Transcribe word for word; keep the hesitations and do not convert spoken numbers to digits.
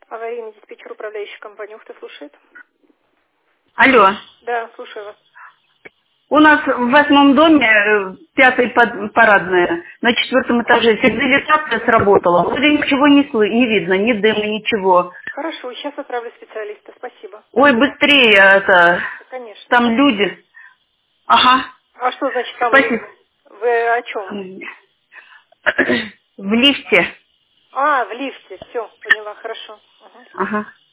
Аварийный диспетчер, управляющий компанией «Ухта» слушает. Алло. Да, слушаю вас. У нас в восьмом доме, э, пятый под- парадная, на четвертом этаже сигнализация сработала. Вроде ничего не, слы- не видно, ни дыма, ничего. Хорошо, сейчас отправлю специалиста. Спасибо. Ой, быстрее это, Да, конечно. там люди. Ага, А что значит там спасибо. люди? Вы о чем? В лифте. А, в лифте. Все, поняла, хорошо. Ага. Ага.